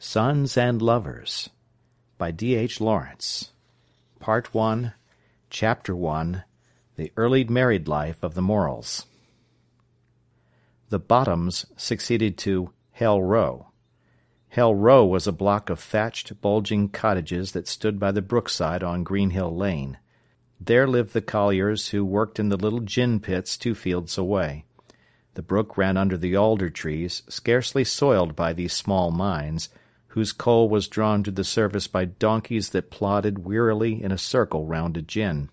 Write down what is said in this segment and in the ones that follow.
Sons and Lovers by D.H. Lawrence. Part 1, Chapter 1, The Early Married Life of the Morells. The Bottoms succeeded to Hell Row. Hell Row was a block of thatched, bulging cottages that stood by the brookside on Greenhill Lane. There lived the colliers who worked in the little gin pits 2 fields away. The brook ran under the alder trees, scarcely soiled by these small mines, whose coal was drawn to the surface by donkeys that plodded wearily in a circle round a gin.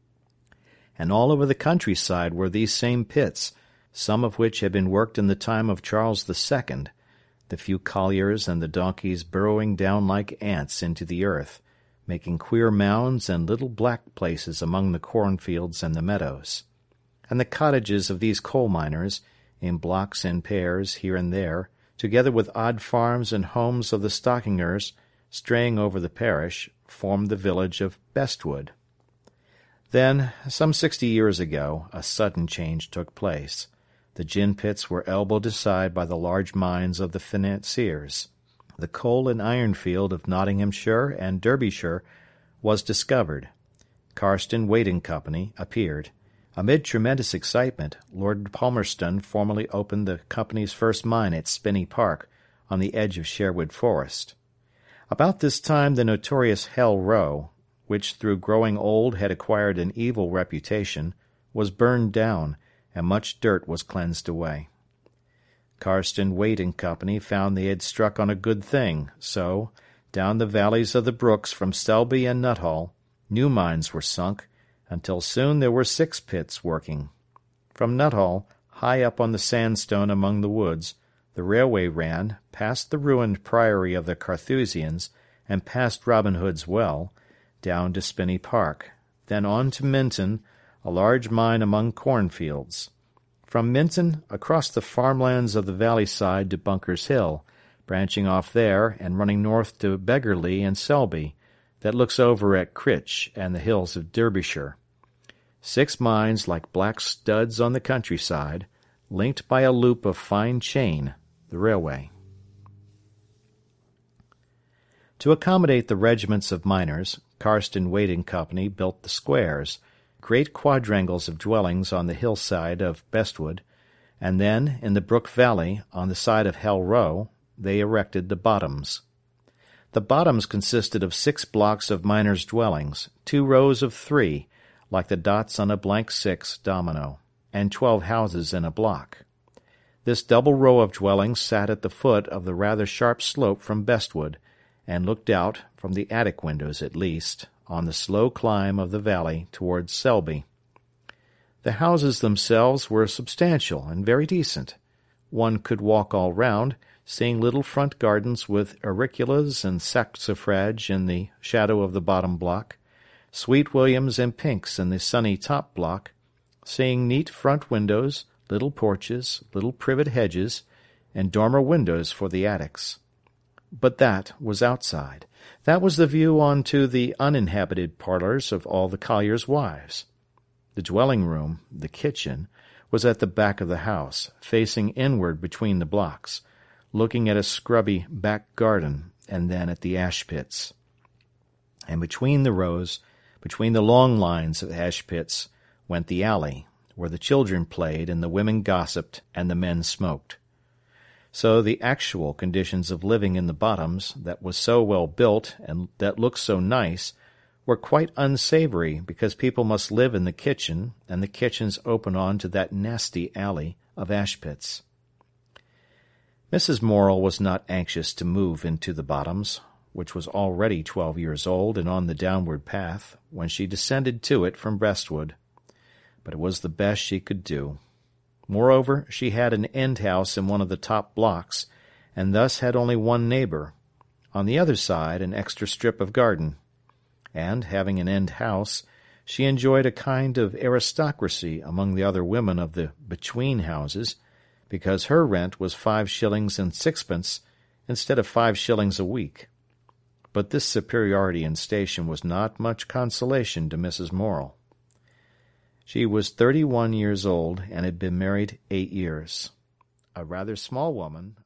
And all over the countryside were these same pits, some of which had been worked in the time of Charles II, the few colliers and the donkeys burrowing down like ants into the earth, making queer mounds and little black places among the cornfields and the meadows. And the cottages of these coal miners, in blocks and pairs here and there, together with odd farms and homes of the stockingers straying over the parish, formed the village of Bestwood. Then, some 60 years ago, a sudden change took place. The gin pits were elbowed aside by the large mines of the financiers. The coal and iron field of Nottinghamshire and Derbyshire was discovered. Carston, Wade & Company appeared. Amid tremendous excitement, Lord Palmerston formally opened the company's first mine at Spinney Park, on the edge of Sherwood Forest. About this time the notorious Hell Row, which through growing old had acquired an evil reputation, was burned down, and much dirt was cleansed away. Carston, Wade & Company found they had struck on a good thing, so, down the valleys of the brooks from Selby and Nuttall, new mines were sunk, until soon there were 6 pits working. From Nuttall, high up on the sandstone among the woods, the railway ran, past the ruined priory of the Carthusians, and past Robin Hood's Well, down to Spinney Park, then on to Minton, a large mine among cornfields. From Minton, across the farmlands of the valley side to Bunker's Hill, branching off there and running north to Beggarly and Selby, that looks over at Critch and the hills of Derbyshire. 6 mines like black studs on the countryside, linked by a loop of fine chain, the railway. To accommodate the regiments of miners, Carston, Wade & Company built the squares, great quadrangles of dwellings on the hillside of Bestwood, and then, in the brook valley, on the side of Hell Row, they erected the Bottoms. The Bottoms consisted of 6 blocks of miners' dwellings, 2 rows of 3, like the dots on a blank 6 domino, and 12 houses in a block. This double row of dwellings sat at the foot of the rather sharp slope from Bestwood, and looked out, from the attic windows at least, on the slow climb of the valley towards Selby. The houses themselves were substantial and very decent. One could walk all round, seeing little front gardens with auriculas and saxifrage in the shadow of the bottom block, sweet williams and pinks in the sunny top block, seeing neat front windows, little porches, little privet hedges, and dormer windows for the attics. But that was outside. That was the view on to the uninhabited parlours of all the colliers' wives. The dwelling-room, the kitchen, was at the back of the house, facing inward between the blocks, looking at a scrubby back garden, and then at the ash-pits. And between the rows, between the long lines of ash-pits, went the alley, where the children played and the women gossiped and the men smoked. So the actual conditions of living in the Bottoms, that was so well built and that looked so nice, were quite unsavory, because people must live in the kitchen, and the kitchens open on to that nasty alley of ash-pits. Mrs. Morel was not anxious to move into the Bottoms, which was already 12 years old and on the downward path, when she descended to it from Bestwood. But it was the best she could do. Moreover, she had an end-house in one of the top blocks, and thus had only one neighbour. On the other side, an extra strip of garden. And, having an end-house, she enjoyed a kind of aristocracy among the other women of the between houses, because her rent was 5 shillings and 6pence instead of 5 shillings a week. But this superiority in station was not much consolation to Mrs. Morel. She was 31 years old and had been married 8 years. A rather small woman,